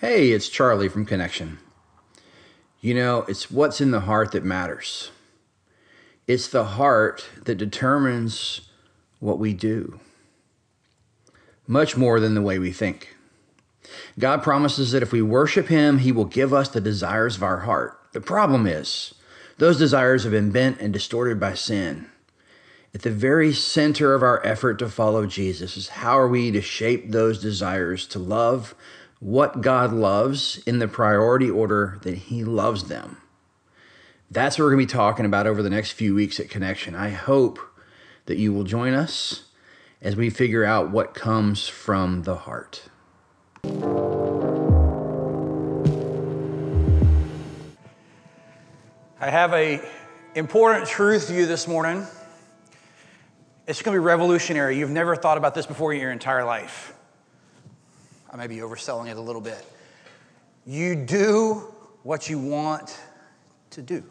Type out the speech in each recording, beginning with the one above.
Hey, it's Charlie from Connection. You know, it's what's in the heart that matters. It's the heart that determines what we do, much more than the way we think. God promises that if we worship Him, He will give us the desires of our heart. The problem is, those desires have been bent and distorted by sin. At the very center of our effort to follow Jesus is how are we to shape those desires to love what God loves in the priority order that He loves them. That's what we're going to be talking about over the next few weeks at Connection. I hope that you will join us as we figure out what comes from the heart. I have an important truth for you this morning. It's going to be revolutionary. You've never thought about this before in your entire life. I may be overselling it a little bit. You do what you want to do.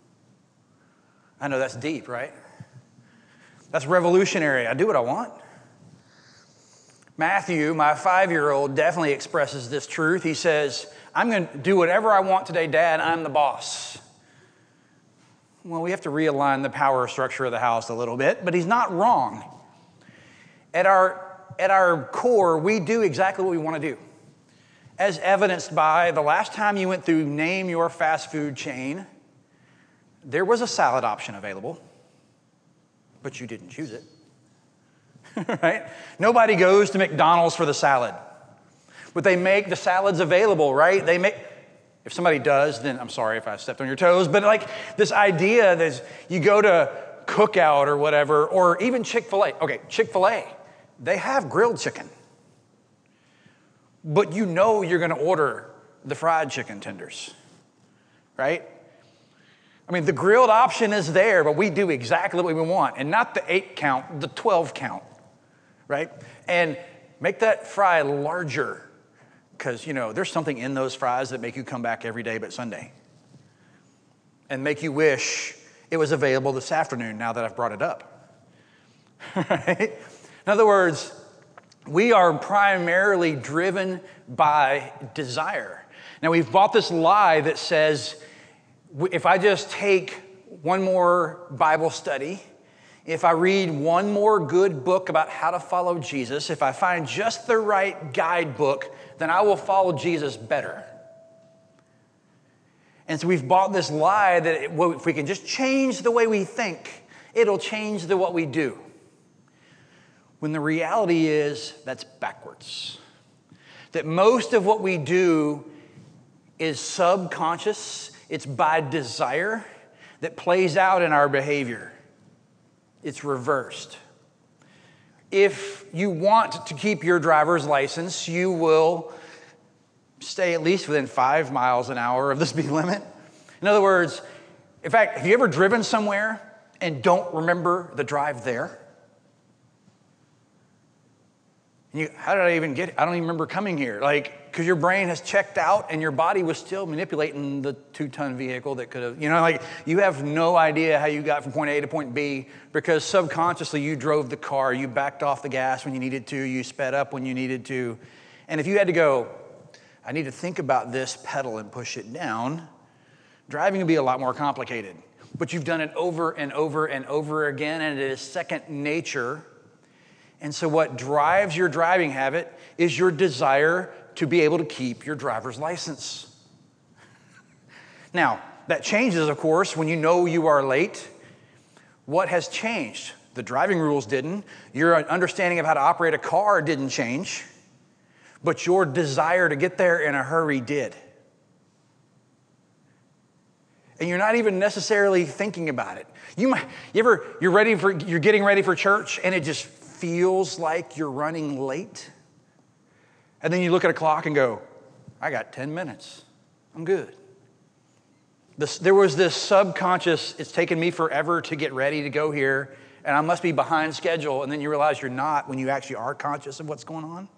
I know that's deep, right? That's revolutionary. I do what I want. Matthew, my 5-year-old, definitely expresses this truth. He says, I'm going to do whatever I want today, Dad. I'm the boss. Well, we have to realign the power structure of the house a little bit, but he's not wrong. At our core, we do exactly what we want to do, as evidenced by the last time you went through name your fast food chain, there was a salad option available, but you didn't choose it, right? Nobody goes to McDonald's for the salad, but they make the salads available, right? If somebody does, then I'm sorry if I stepped on your toes, but like this idea that you go to Cookout or whatever, or even Chick-fil-A. Okay, Chick-fil-A, they have grilled chicken, but you know you're going to order the fried chicken tenders, right? I mean, the grilled option is there, but we do exactly what we want, and not the 8 count, the 12 count, right? And make that fry larger, because, you know, there's something in those fries that make you come back every day but Sunday. And make you wish it was available this afternoon now that I've brought it up. Right? In other words, we are primarily driven by desire. Now, we've bought this lie that says, if I just take one more Bible study, if I read one more good book about how to follow Jesus, if I find just the right guidebook, then I will follow Jesus better. And so we've bought this lie that if we can just change the way we think, it'll change what we do. When the reality is that's backwards. That most of what we do is subconscious, it's by desire that plays out in our behavior. It's reversed. If you want to keep your driver's license, you will stay at least within 5 miles an hour of the speed limit. In other words, in fact, have you ever driven somewhere and don't remember the drive there? How did I even get it? I don't even remember coming here. Because your brain has checked out and your body was still manipulating the 2-ton vehicle that could have, you have no idea how you got from point A to point B because subconsciously you drove the car, you backed off the gas when you needed to, you sped up when you needed to. And if you had to go, I need to think about this pedal and push it down, driving would be a lot more complicated. But you've done it over and over and over again, and it is second nature. And so what drives your driving habit is your desire to be able to keep your driver's license. Now, that changes, of course, when you know you are late. What has changed? The driving rules didn't. Your understanding of how to operate a car didn't change. But your desire to get there in a hurry did. And you're not even necessarily thinking about it. You're getting ready for church and it just feels like you're running late. And then you look at a clock and go, I got 10 minutes. I'm good. There was this subconscious, it's taken me forever to get ready to go here, and I must be behind schedule. And then you realize you're not when you actually are conscious of what's going on.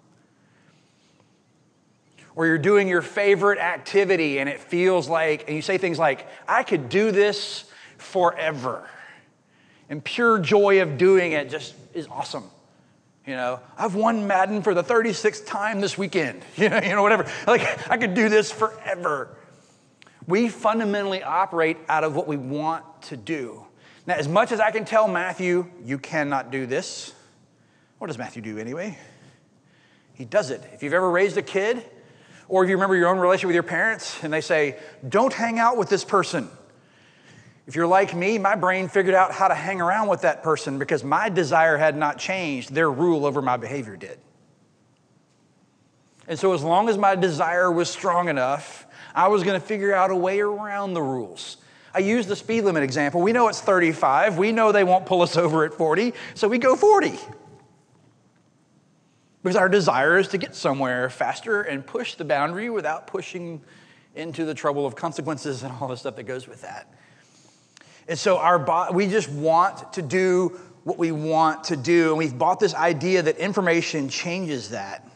Or you're doing your favorite activity and it feels like, and you say things like, I could do this forever. And pure joy of doing it just is awesome. I've won Madden for the 36th time this weekend. Whatever. Like, I could do this forever. We fundamentally operate out of what we want to do. Now, as much as I can tell Matthew, you cannot do this, what does Matthew do anyway? He does it. If you've ever raised a kid, or if you remember your own relationship with your parents, and they say, don't hang out with this person. If you're like me, my brain figured out how to hang around with that person because my desire had not changed. Their rule over my behavior did. And so as long as my desire was strong enough, I was going to figure out a way around the rules. I used the speed limit example. We know it's 35. We know they won't pull us over at 40, so we go 40. Because our desire is to get somewhere faster and push the boundary without pushing into the trouble of consequences and all the stuff that goes with that. And so we just want to do what we want to do. And we've bought this idea that information changes that.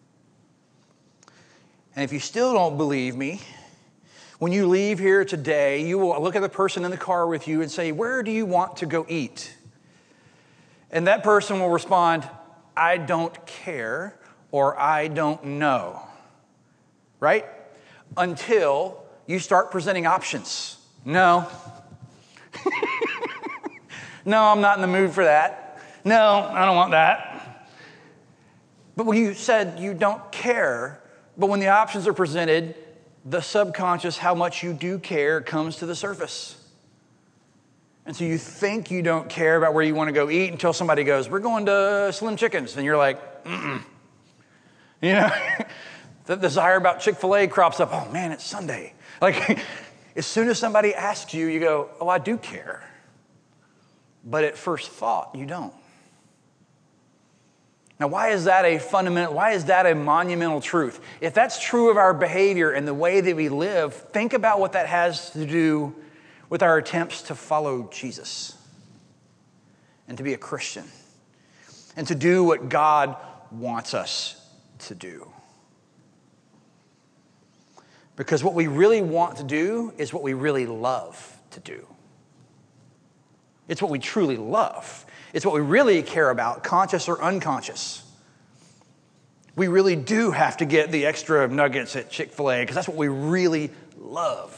And if you still don't believe me, when you leave here today, you will look at the person in the car with you and say, where do you want to go eat? And that person will respond, I don't care, or I don't know, right? Until you start presenting options. No. No, I'm not in the mood for that. No, I don't want that. But when you said you don't care, but when the options are presented, the subconscious, how much you do care, comes to the surface. And so you think you don't care about where you want to go eat until somebody goes, we're going to Slim Chickens. And you're like, mm-mm. The desire about Chick-fil-A crops up. Oh, man, it's Sunday. Like, as soon as somebody asks you, you go, oh, I do care. But at first thought, you don't. Now, why is that a monumental truth? If that's true of our behavior and the way that we live, think about what that has to do with our attempts to follow Jesus and to be a Christian and to do what God wants us to do. Because what we really want to do is what we really love to do. It's what we truly love. It's what we really care about, conscious or unconscious. We really do have to get the extra nuggets at Chick-fil-A because that's what we really love.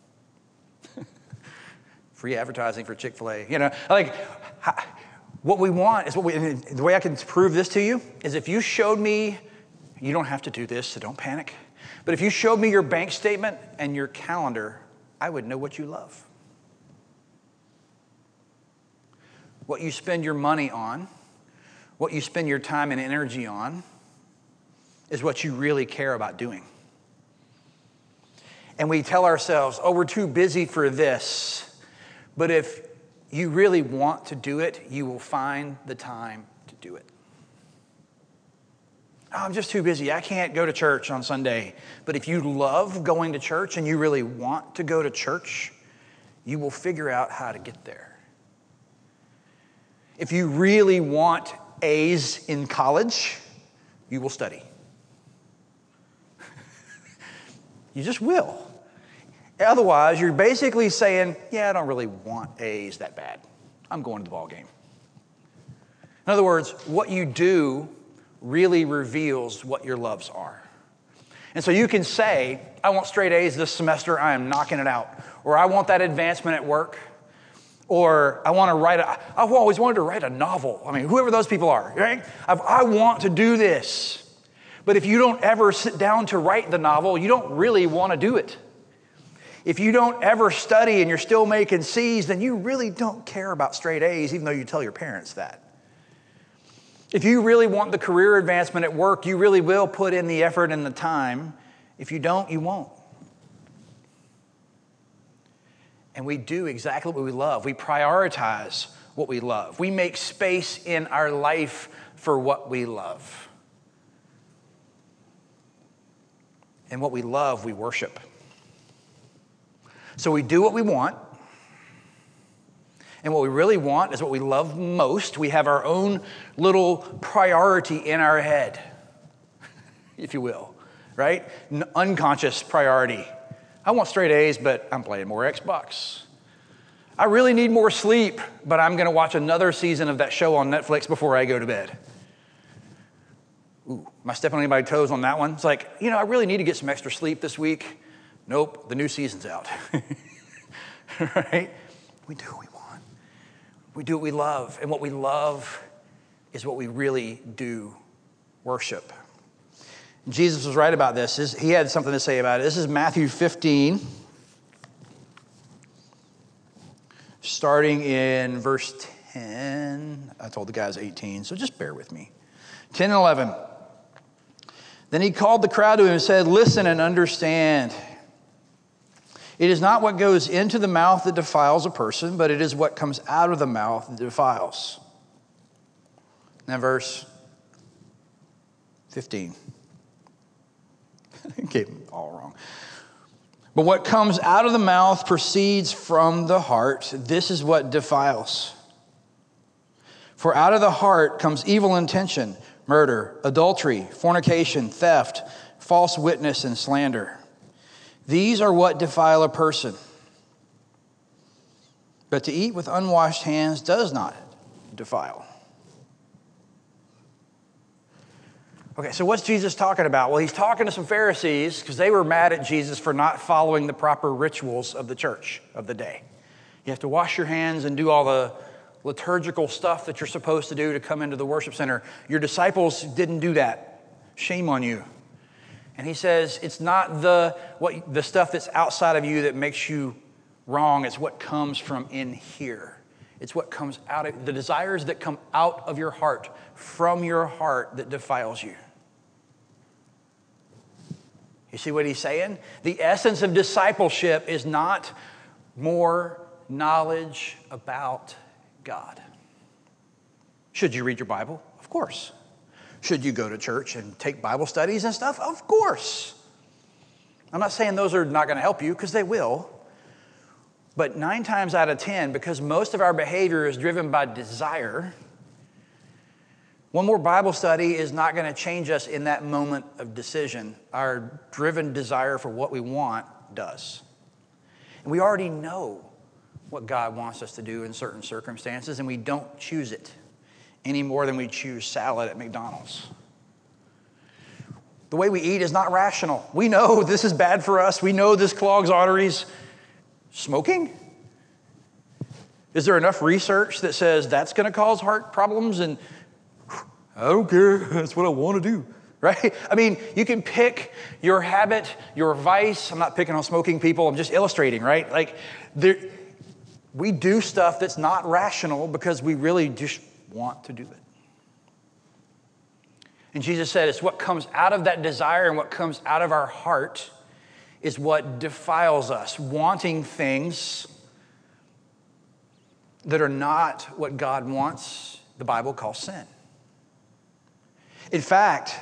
Free advertising for Chick-fil-A. What we want is what the way I can prove this to you is if you showed me, you don't have to do this, so don't panic. But if you showed me your bank statement and your calendar, I would know what you love. What you spend your money on, what you spend your time and energy on, is what you really care about doing. And we tell ourselves, oh, we're too busy for this. But if you really want to do it, you will find the time to do it. Oh, I'm just too busy. I can't go to church on Sunday. But if you love going to church and you really want to go to church, you will figure out how to get there. If you really want A's in college, you will study. You just will. Otherwise, you're basically saying, yeah, I don't really want A's that bad. I'm going to the ball game. In other words, what you do really reveals what your loves are. And so you can say, I want straight A's this semester, I am knocking it out. Or I want that advancement at work. Or I've always wanted to write a novel. I mean, whoever those people are, right? I want to do this. But if you don't ever sit down to write the novel, you don't really want to do it. If you don't ever study and you're still making C's, then you really don't care about straight A's, even though you tell your parents that. If you really want the career advancement at work, you really will put in the effort and the time. If you don't, you won't. And we do exactly what we love. We prioritize what we love. We make space in our life for what we love. And what we love, we worship. So we do what we want. And what we really want is what we love most. We have our own little priority in our head, if you will, right? Unconscious priority. I want straight A's, but I'm playing more Xbox. I really need more sleep, but I'm going to watch another season of that show on Netflix before I go to bed. Ooh, am I stepping on anybody's toes on that one? It's like, I really need to get some extra sleep this week. Nope, the new season's out. Right? We do what we want. We do what we love. And what we love is what we really do worship. Jesus was right about this. He had something to say about it. This is Matthew 15, starting in verse 10. I told the guys 18, so just bear with me. 10 and 11. Then he called the crowd to him and said, listen and understand. It is not what goes into the mouth that defiles a person, but it is what comes out of the mouth that defiles. Now verse 15. I gave them all wrong. But what comes out of the mouth proceeds from the heart. This is what defiles. For out of the heart comes evil intention, murder, adultery, fornication, theft, false witness, and slander. These are what defile a person. But to eat with unwashed hands does not defile. Okay, so what's Jesus talking about? Well, he's talking to some Pharisees because they were mad at Jesus for not following the proper rituals of the church of the day. You have to wash your hands and do all the liturgical stuff that you're supposed to do to come into the worship center. Your disciples didn't do that. Shame on you. And he says it's not the stuff that's outside of you that makes you wrong. It's what comes from in here. It's what comes out of the desires that come out of your heart, from your heart, that defiles you. You see what he's saying? The essence of discipleship is not more knowledge about God. Should you read your Bible? Of course. Should you go to church and take Bible studies and stuff? Of course. I'm not saying those are not going to help you, because they will. But 9 times out of 10, because most of our behavior is driven by desire, one more Bible study is not going to change us in that moment of decision. Our driven desire for what we want does. And we already know what God wants us to do in certain circumstances, and we don't choose it any more than we choose salad at McDonald's. The way we eat is not rational. We know this is bad for us. We know this clogs arteries. Smoking? Is there enough research that says that's going to cause heart problems? And I don't care. That's what I want to do. Right? I mean, you can pick your habit, your vice. I'm not picking on smoking people. I'm just illustrating, right? Like, we do stuff that's not rational because we really just want to do it. And Jesus said it's what comes out of that desire and what comes out of our heart is what defiles us. Wanting things that are not what God wants, the Bible calls sin. In fact,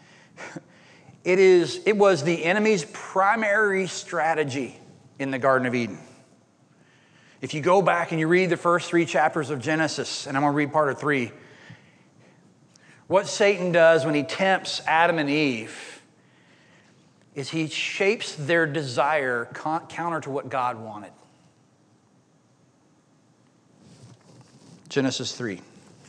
it was the enemy's primary strategy in the Garden of Eden. If you go back and you read the first 3 chapters of Genesis, and I'm going to read part of 3, what Satan does when he tempts Adam and Eve is he shapes their desire counter to what God wanted. Genesis 3.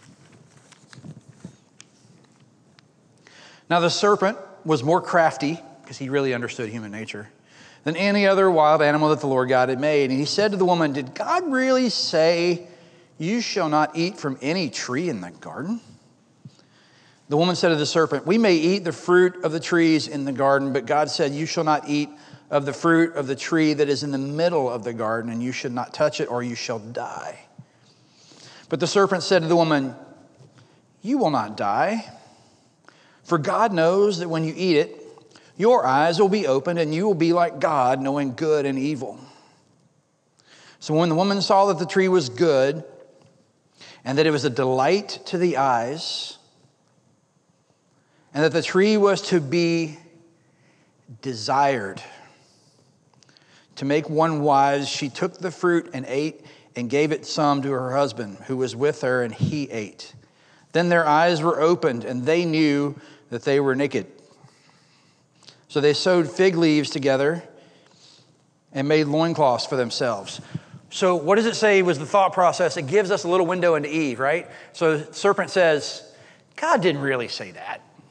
Now the serpent was more crafty, because he really understood human nature, than any other wild animal that the Lord God had made. And he said to the woman, did God really say, you shall not eat from any tree in the garden? The woman said to the serpent, we may eat the fruit of the trees in the garden, but God said, you shall not eat of the fruit of the tree that is in the middle of the garden, and you should not touch it, or you shall die. But the serpent said to the woman, you will not die. For God knows that when you eat it, your eyes will be opened and you will be like God, knowing good and evil. So when the woman saw that the tree was good and that it was a delight to the eyes and that the tree was to be desired to make one wise, she took the fruit and ate and gave it some to her husband who was with her, and he ate. Then their eyes were opened and they knew that they were naked. So they sewed fig leaves together and made loincloths for themselves. So what does it say was the thought process? It gives us a little window into Eve, right? So the serpent says, God didn't really say that.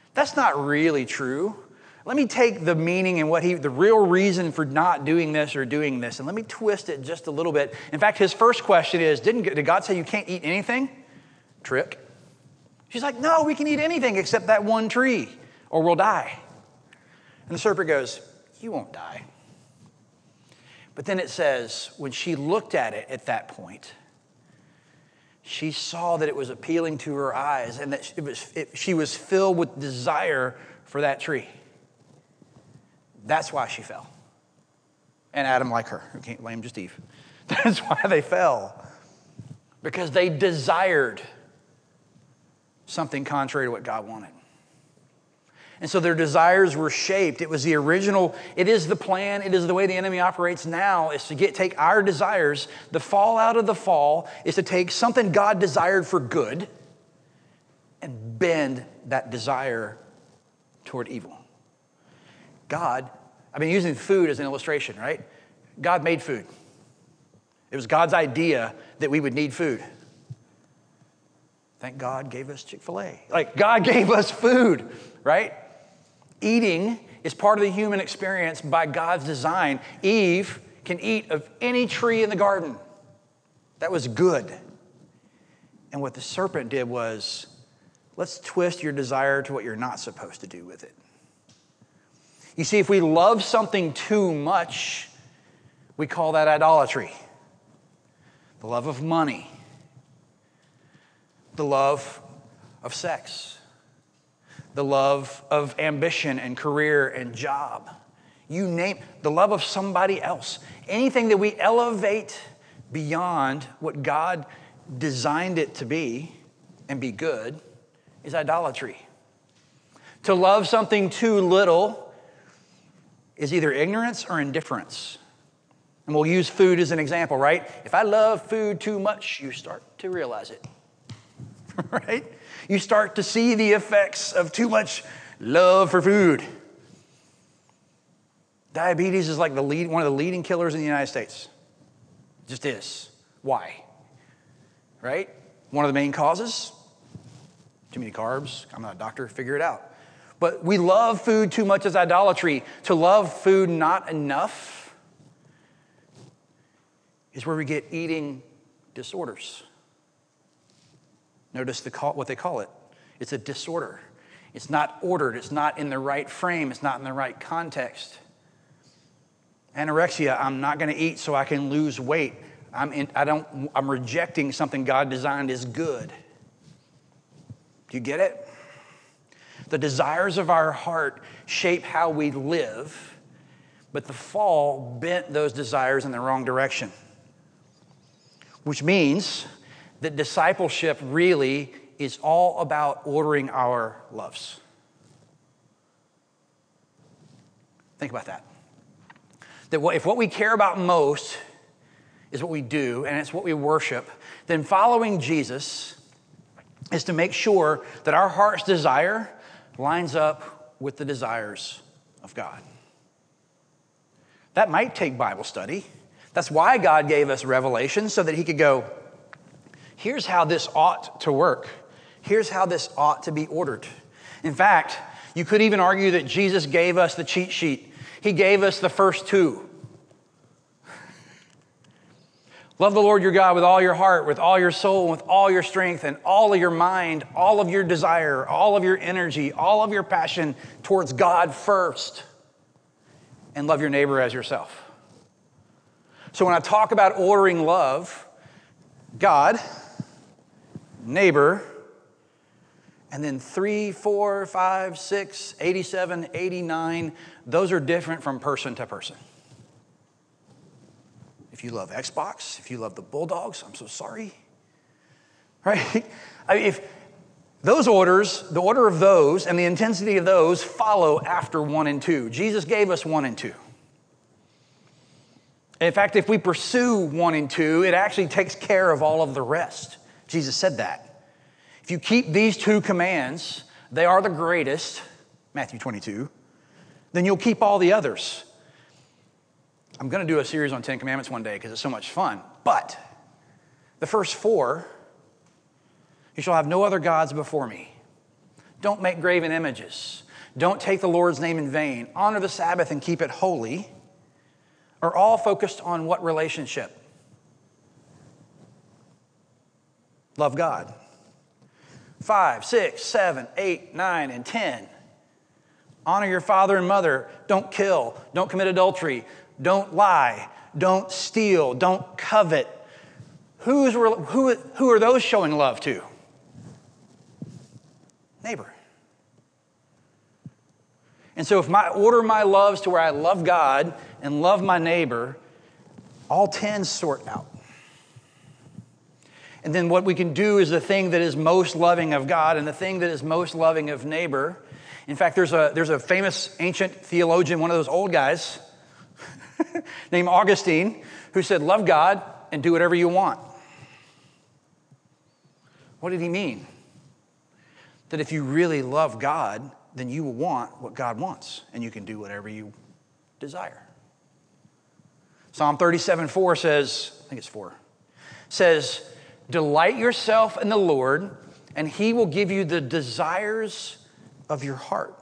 That's not really true. Let me take the meaning and the real reason for not doing this or doing this, and let me twist it just a little bit. In fact, his first question is, did God say you can't eat anything? Trick. She's like, no, we can eat anything except that one tree, or we'll die. And the serpent goes, you won't die. But then it says, when she looked at it at that point, she saw that it was appealing to her eyes and that she was filled with desire for that tree. That's why she fell. And Adam like her. Who can't blame just Eve. That's why they fell. Because they desired something contrary to what God wanted. And so their desires were shaped. It was the original, it is the plan, it is the way the enemy operates now, is to take our desires. The fallout of the fall is to take something God desired for good and bend that desire toward evil. God, I've been using food as an illustration, right? God made food. It was God's idea that we would need food. Thank God gave us Chick-fil-A. Like, God gave us food, right? Eating is part of the human experience by God's design. Eve can eat of any tree in the garden. That was good. And what the serpent did was, let's twist your desire to what you're not supposed to do with it. You see, if we love something too much, we call that idolatry. The love of money. The love of sex. The love of ambition and career and job. You name the love of somebody else. Anything that we elevate beyond what God designed it to be and be good is idolatry. To love something too little is either ignorance or indifference. And we'll use food as an example, right? If I love food too much, you start to realize it. Right? You start to see the effects of too much love for food. Diabetes is like one of the leading killers in the United States. It just is. Why? Right? One of the main causes? Too many carbs. I'm not a doctor, figure it out. But we love food too much as idolatry. To love food not enough is where we get eating disorders. Notice what they call it. It's a disorder. It's not ordered. It's not in the right frame. It's not in the right context. Anorexia, I'm not going to eat so I can lose weight. I'm rejecting something God designed as good. Do you get it? The desires of our heart shape how we live, but the fall bent those desires in the wrong direction. Which means that discipleship really is all about ordering our loves. Think about that. That if what we care about most is what we do and it's what we worship, then following Jesus is to make sure that our heart's desire lines up with the desires of God. That might take Bible study. That's why God gave us revelation, so that he could go, here's how this ought to work. Here's how this ought to be ordered. In fact, you could even argue that Jesus gave us the cheat sheet. He gave us the first two. Love the Lord your God with all your heart, with all your soul, with all your strength, and all of your mind, all of your desire, all of your energy, all of your passion towards God first. And love your neighbor as yourself. So when I talk about ordering love, God, neighbor, and then 3, 4, 5, 6, 87, 89, those are different from person to person. If you love Xbox, if you love the Bulldogs, I'm so sorry. Right? If those orders, the order of those and the intensity of those follow after 1 and 2. Jesus gave us 1 and 2. In fact, if we pursue 1 and 2, it actually takes care of all of the rest. Jesus said that. If you keep these 2 commands, they are the greatest, Matthew 22, then you'll keep all the others. I'm going to do a series on 10 Commandments one day because it's so much fun. But the first 4, you shall have no other gods before me. Don't make graven images. Don't take the Lord's name in vain. Honor the Sabbath and keep it holy, are all focused on what relationship? Love God. 5, 6, 7, 8, 9, and 10. Honor your father and mother. Don't kill. Don't commit adultery. Don't lie. Don't steal. Don't covet. Who are those showing love to? Neighbor. And so if I order my loves to where I love God and love my neighbor, all 10 sort out. And then what we can do is the thing that is most loving of God and the thing that is most loving of neighbor. In fact, there's a famous ancient theologian, one of those old guys, named Augustine, who said, love God and do whatever you want. What did he mean? That if you really love God, then you will want what God wants, and you can do whatever you desire. Psalm 37:4 says, I think it's 4, says, delight yourself in the Lord, and he will give you the desires of your heart.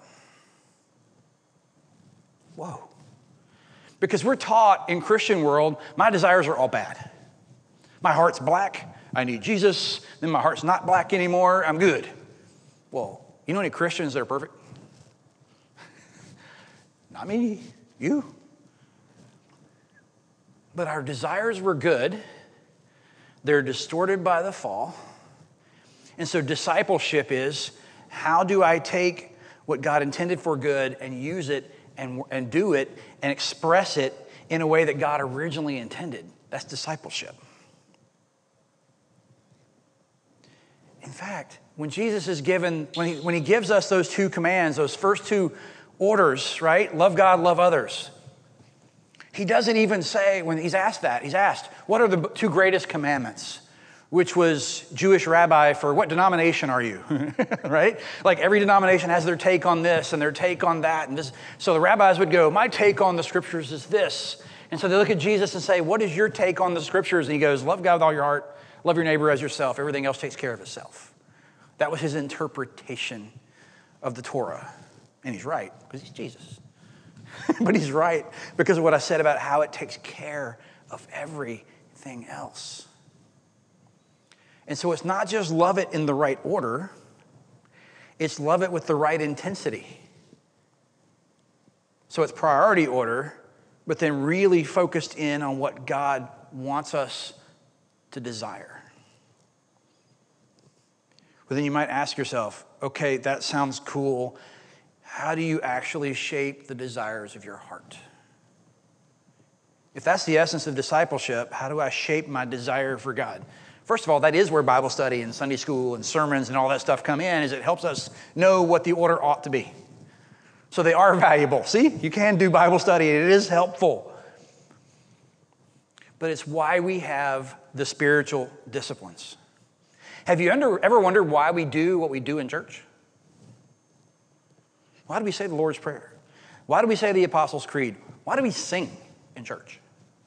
Whoa. Because we're taught in Christian world, my desires are all bad. My heart's black, I need Jesus, then my heart's not black anymore, I'm good. Well, you know any Christians that are perfect? Not me, you. But our desires were good. They're distorted by the fall. And so discipleship is, how do I take what God intended for good and use it and do it and express it in a way that God originally intended? That's discipleship. In fact, when Jesus is given, when he gives us those 2 commands, those first 2 orders, right? Love God, love others. He doesn't even say, when he's asked, what are the 2 greatest commandments? Which was Jewish rabbi for what denomination are you? Right? Like every denomination has their take on this and their take on that. And this. So the rabbis would go, my take on the scriptures is this. And so they look at Jesus and say, what is your take on the scriptures? And he goes, love God with all your heart, love your neighbor as yourself. Everything else takes care of itself. That was his interpretation of the Torah. And he's right, because he's Jesus. But he's right because of what I said about how it takes care of everything else. And so it's not just love it in the right order, it's love it with the right intensity. So it's priority order, but then really focused in on what God wants us to desire. But then you might ask yourself, okay, that sounds cool. How do you actually shape the desires of your heart? If that's the essence of discipleship, how do I shape my desire for God? First of all, that is where Bible study and Sunday school and sermons and all that stuff come in, is it helps us know what the order ought to be. So they are valuable. See, you can do Bible study, and it is helpful. But it's why we have the spiritual disciplines. Have you ever wondered why we do what we do in church? Why do we say the Lord's Prayer? Why do we say the Apostles' Creed? Why do we sing in church?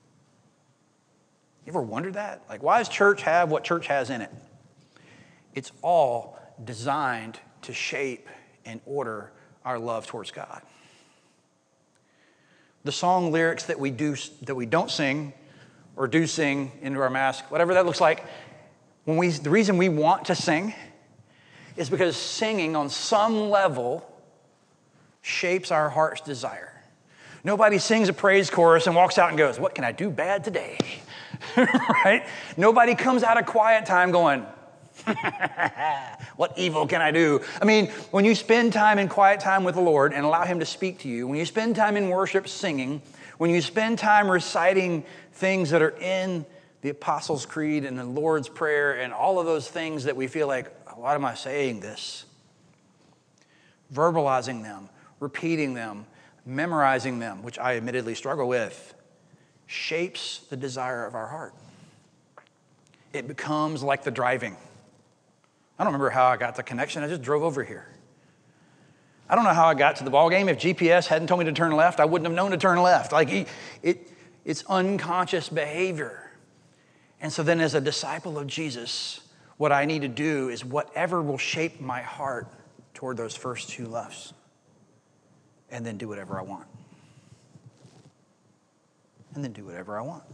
You ever wondered that? Like, why does church have what church has in it? It's all designed to shape and order our love towards God. The song lyrics that we don't sing or do sing into our mask, whatever that looks like, the reason we want to sing is because singing on some level shapes our heart's desire. Nobody sings a praise chorus and walks out and goes, what can I do bad today? Right? Nobody comes out of quiet time going, what evil can I do? I mean, when you spend time in quiet time with the Lord and allow him to speak to you, when you spend time in worship singing, when you spend time reciting things that are in the Apostles' Creed and the Lord's Prayer and all of those things that we feel like, why am I saying this? Verbalizing them, repeating them, memorizing them, which I admittedly struggle with, shapes the desire of our heart. It becomes like the driving. I don't remember how I got the connection. I just drove over here. I don't know how I got to the ball game. If GPS hadn't told me to turn left, I wouldn't have known to turn left. Like it's unconscious behavior. And so then as a disciple of Jesus, what I need to do is whatever will shape my heart toward those first two lefts and then do whatever I want. And then do whatever I want.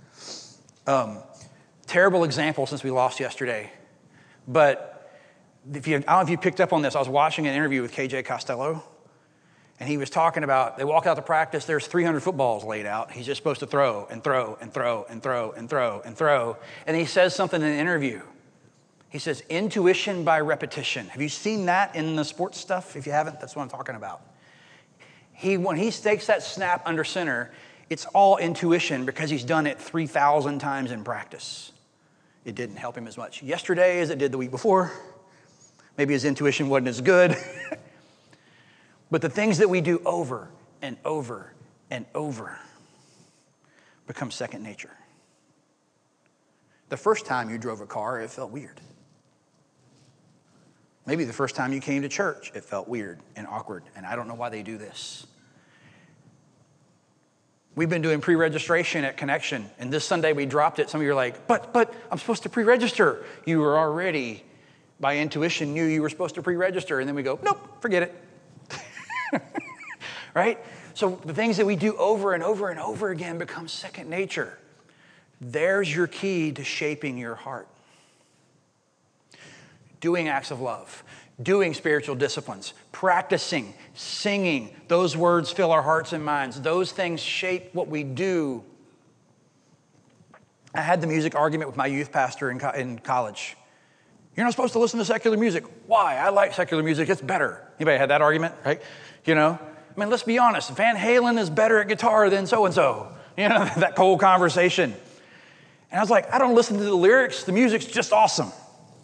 Terrible example since we lost yesterday. But I don't know if you picked up on this. I was watching an interview with KJ Costello. And he was talking about, they walk out to practice, there's 300 footballs laid out. He's just supposed to throw and throw and throw and throw and throw and throw. And he says something in an interview. He says, intuition by repetition. Have you seen that in the sports stuff? If you haven't, that's what I'm talking about. When he takes that snap under center, it's all intuition because he's done it 3,000 times in practice. It didn't help him as much yesterday as it did the week before. Maybe his intuition wasn't as good. But the things that we do over and over and over become second nature. The first time you drove a car, it felt weird. Maybe the first time you came to church, it felt weird and awkward, and I don't know why they do this. We've been doing pre-registration at Connection, and this Sunday we dropped it. Some of you are like, but I'm supposed to pre-register. You were already, by intuition, knew you were supposed to pre-register, and then we go, nope, forget it. Right? So the things that we do over and over and over again become second nature. There's your key to shaping your heart. Doing acts of love, doing spiritual disciplines, practicing, singing. Those words fill our hearts and minds. Those things shape what we do. I had the music argument with my youth pastor in college. You're not supposed to listen to secular music. Why? I like secular music. It's better. Anybody had that argument, right? You know? I mean, let's be honest. Van Halen is better at guitar than so-and-so. You know, that cold conversation. And I was like, I don't listen to the lyrics. The music's just awesome.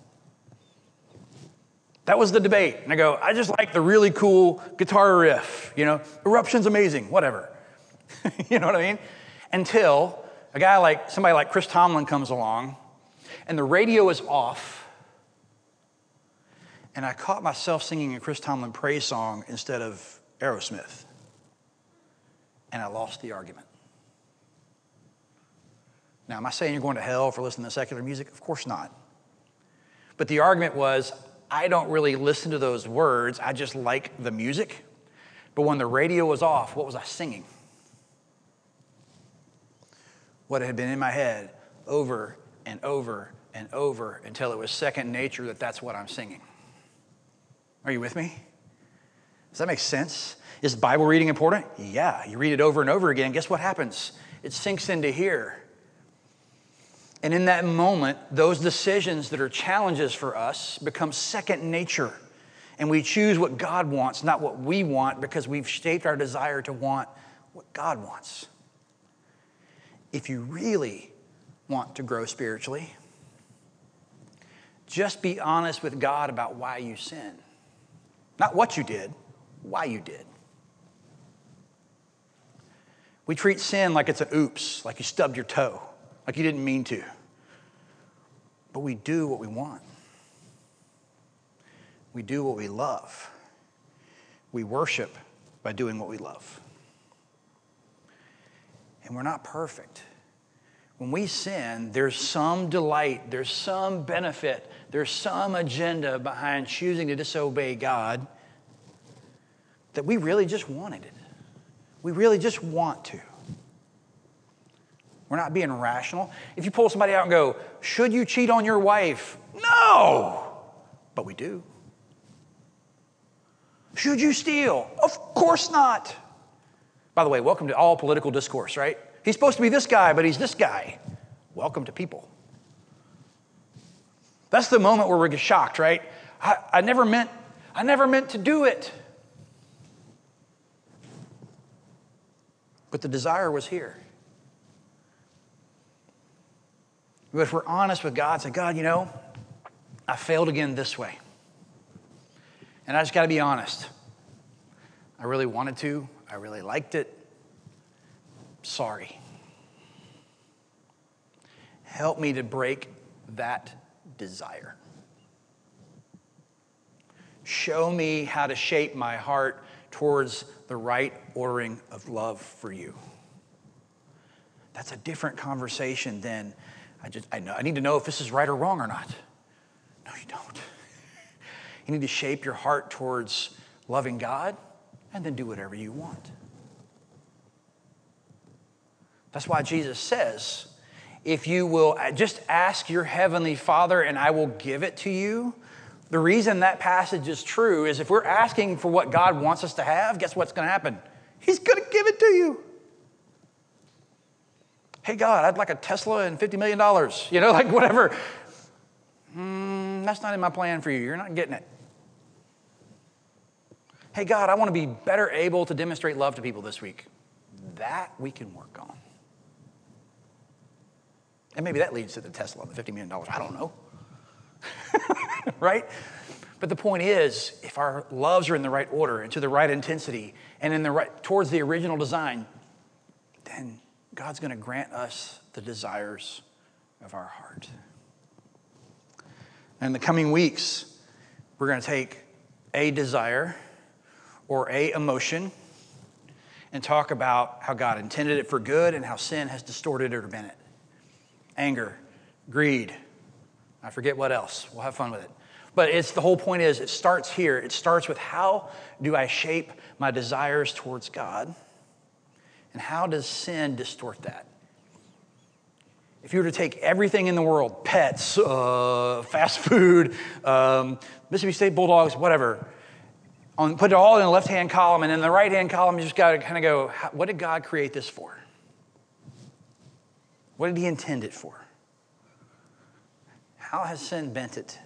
That was the debate. And I go, I just like the really cool guitar riff. You know, Eruption's amazing, whatever. You know what I mean? Until somebody like Chris Tomlin comes along and the radio is off. And I caught myself singing a Chris Tomlin praise song instead of Aerosmith. And I lost the argument. Now, am I saying you're going to hell for listening to secular music? Of course not. But the argument was, I don't really listen to those words. I just like the music. But when the radio was off, what was I singing? What had been in my head over and over and over until it was second nature that's what I'm singing. Are you with me? Does that make sense? Is Bible reading important? Yeah. You read it over and over again. Guess what happens? It sinks into here. And in that moment, those decisions that are challenges for us become second nature. And we choose what God wants, not what we want, because we've shaped our desire to want what God wants. If you really want to grow spiritually, just be honest with God about why you sin. Not what you did, why you did. We treat sin like it's an oops, like you stubbed your toe, like you didn't mean to. But we do what we want. We do what we love. We worship by doing what we love. And we're not perfect. When we sin, there's some delight, there's some benefit, there's some agenda behind choosing to disobey God that we really just wanted it. We really just want to. We're not being rational. If you pull somebody out and go, should you cheat on your wife? No, but we do. Should you steal? Of course not. By the way, welcome to all political discourse, right? He's supposed to be this guy, but he's this guy. Welcome to people. That's the moment where we get shocked, right? I never meant to do it. But the desire was here. But if we're honest with God, say, God, I failed again this way. And I just got to be honest. I really wanted to. I really liked it. Sorry. Help me to break that desire. Show me how to shape my heart towards the right ordering of love for you. That's a different conversation than, I need to know if this is right or wrong or not. No, you don't. You need to shape your heart towards loving God and then do whatever you want. That's why Jesus says, if you will just ask your heavenly Father and I will give it to you. The reason that passage is true is if we're asking for what God wants us to have, guess what's going to happen? He's going to give it to you. Hey, God, I'd like a Tesla and $50 million. You know, like whatever. That's not in my plan for you. You're not getting it. Hey, God, I want to be better able to demonstrate love to people this week. That we can work on. And maybe that leads to the Tesla, the $50 million. I don't know. Right? But the point is, if our loves are in the right order and to the right intensity and in the right towards the original design, then God's going to grant us the desires of our heart. And in the coming weeks, we're going to take a desire or a emotion and talk about how God intended it for good and how sin has distorted it or bent it. Anger, greed, I forget what else. We'll have fun with it. But the whole point is it starts here. It starts with how do I shape my desires towards God? And how does sin distort that? If you were to take everything in the world, pets, fast food, Mississippi State Bulldogs, whatever, put it all in the left-hand column, and in the right-hand column, you just got to kind of go, what did God create this for? What did he intend it for? How has sin bent it?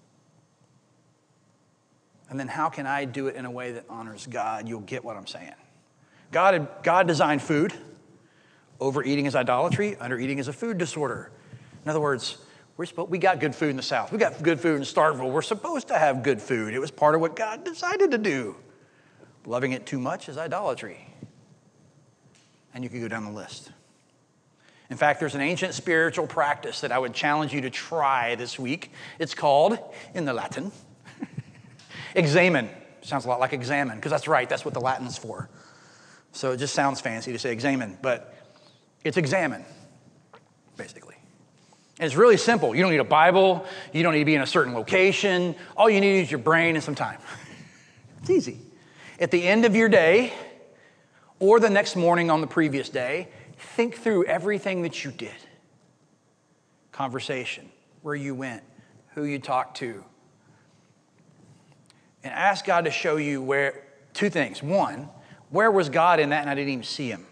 And then how can I do it in a way that honors God? You'll get what I'm saying. God designed food. Overeating is idolatry. Undereating is a food disorder. In other words, we got good food in the South. We got good food in Starkville. We're supposed to have good food. It was part of what God decided to do. Loving it too much is idolatry. And you can go down the list. In fact, there's an ancient spiritual practice that I would challenge you to try this week. It's called, in the Latin, examen. Sounds a lot like examine, because that's right, that's what the Latin's for. So it just sounds fancy to say examine, but it's examine, basically. And it's really simple. You don't need a Bible. You don't need to be in a certain location. All you need is your brain and some time. It's easy. At the end of your day, or the next morning on the previous day, think through everything that you did. Conversation, where you went, who you talked to. And ask God to show you two things. One, where was God in that and I didn't even see him?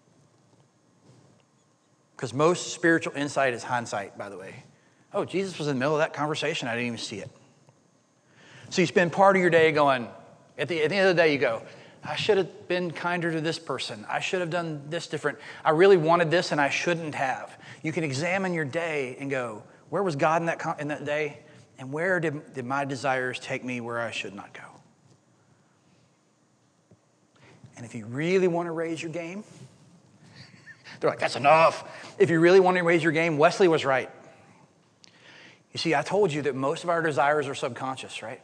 Because most spiritual insight is hindsight, by the way. Oh, Jesus was in the middle of that conversation. I didn't even see it. So you spend part of your day going, at the end of the day you go, I should have been kinder to this person. I should have done this different. I really wanted this and I shouldn't have. You can examine your day and go, where was God in that day? And where did my desires take me where I should not go? And if you really want to raise your game, they're like, that's enough. If you really want to raise your game, Wesley was right. You see, I told you that most of our desires are subconscious, right?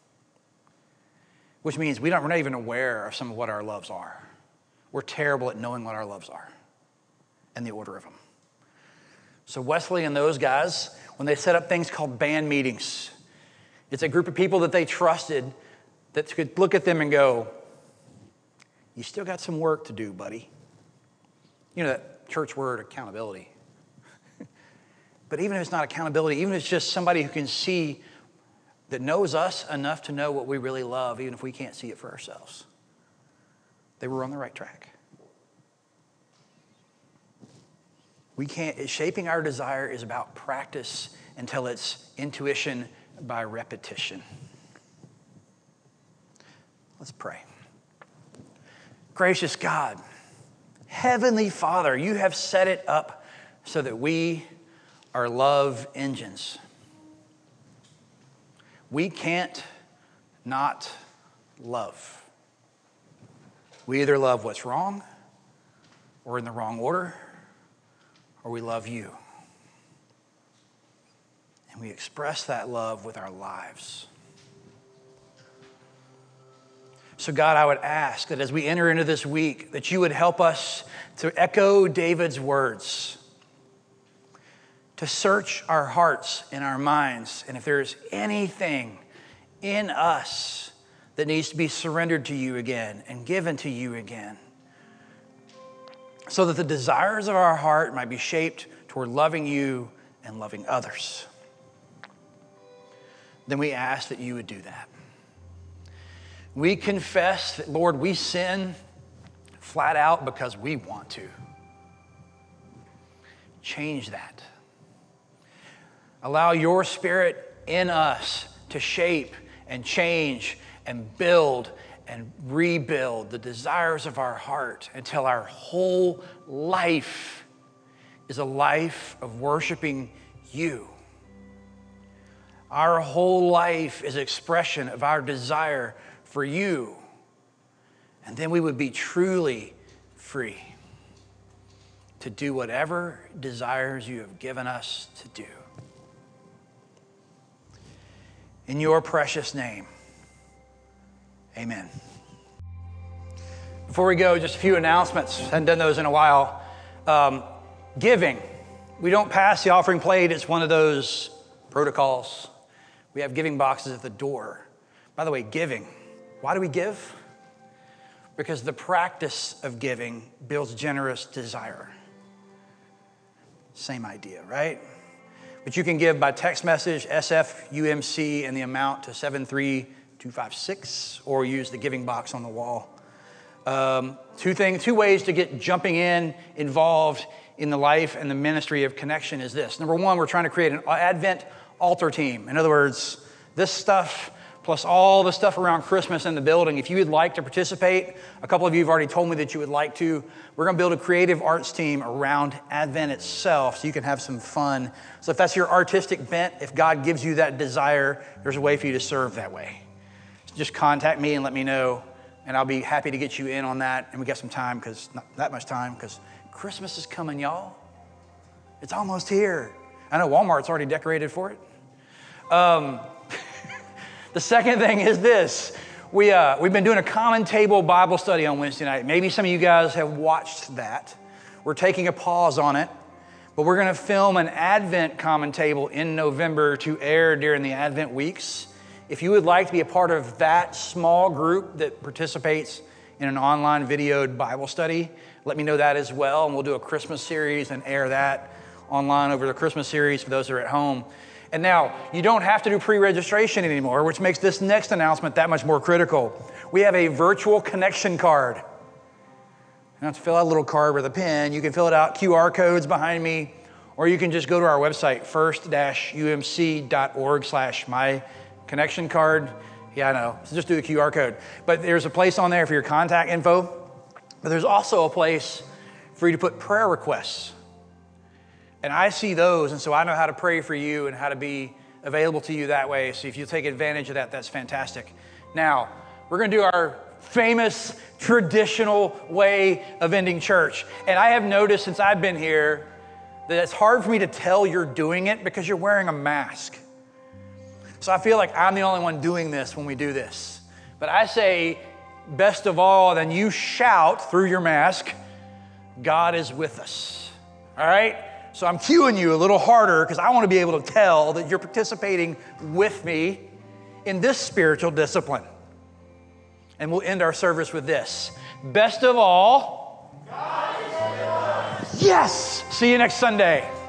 Which means we're not even aware of some of what our loves are. We're terrible at knowing what our loves are and the order of them. So Wesley and those guys, when they set up things called band meetings, it's a group of people that they trusted that could look at them and go, you still got some work to do, buddy. You know that church word, accountability. But even if it's not accountability, even if it's just somebody who can see that knows us enough to know what we really love, even if we can't see it for ourselves, they were on the right track. Shaping our desire is about practice until it's intuition by repetition. Let's pray. Gracious God, Heavenly Father, you have set it up so that we are love engines. We can't not love. We either love what's wrong or in the wrong order, or we love you. And we express that love with our lives. So God, I would ask that as we enter into this week, that you would help us to echo David's words, to search our hearts and our minds. And if there is anything in us that needs to be surrendered to you again and given to you again, so that the desires of our heart might be shaped toward loving you and loving others. Then we ask that you would do that. We confess that, Lord, we sin flat out because we want to. Change that. Allow your Spirit in us to shape and change and build and rebuild the desires of our heart until our whole life is a life of worshiping you. Our whole life is an expression of our desire for you. And then we would be truly free to do whatever desires you have given us to do. In your precious name, amen. Before we go, just a few announcements. I haven't done those in a while. Giving. We don't pass the offering plate. It's one of those protocols. We have giving boxes at the door. By the way, giving. Why do we give? Because the practice of giving builds generous desire. Same idea, right? But you can give by text message, SFUMC, and the amount to 73256, or use the giving box on the wall. Two ways to get jumping involved in the life and the ministry of Connection is this. Number one, we're trying to create an Advent altar team. In other words, this stuff plus all the stuff around Christmas in the building. If you would like to participate, a couple of you have already told me that you would like to. We're going to build a creative arts team around Advent itself so you can have some fun. So if that's your artistic bent, if God gives you that desire, there's a way for you to serve that way. So just contact me and let me know, and I'll be happy to get you in on that. And we got some time, because not that much time, because Christmas is coming, y'all. It's almost here. I know Walmart's already decorated for it. The second thing is this. We've been doing a common table Bible study on Wednesday night. Maybe some of you guys have watched that. We're taking a pause on it, but we're going to film an Advent common table in November to air during the Advent weeks. If you would like to be a part of that small group that participates in an online videoed Bible study, let me know that as well, and we'll do a Christmas series and air that online over the Christmas series for those that are at home. And now, you don't have to do pre-registration anymore, which makes this next announcement that much more critical. We have a virtual connection card. You don't have to fill out a little card with a pen. You can fill it out, QR codes behind me, or you can just go to our website, first-umc.org/myconnectioncard. Yeah, I know. So just do the QR code. But there's a place on there for your contact info. But there's also a place for you to put prayer requests. And I see those, and so I know how to pray for you and how to be available to you that way. So if you take advantage of that, that's fantastic. Now, we're going to do our famous traditional way of ending church. And I have noticed since I've been here that it's hard for me to tell you're doing it because you're wearing a mask. So I feel like I'm the only one doing this when we do this. But I say, best of all, then you shout through your mask, God is with us. All right? So I'm cueing you a little harder because I want to be able to tell that you're participating with me in this spiritual discipline. And we'll end our service with this. Best of all, God is with us. Yes! See you next Sunday.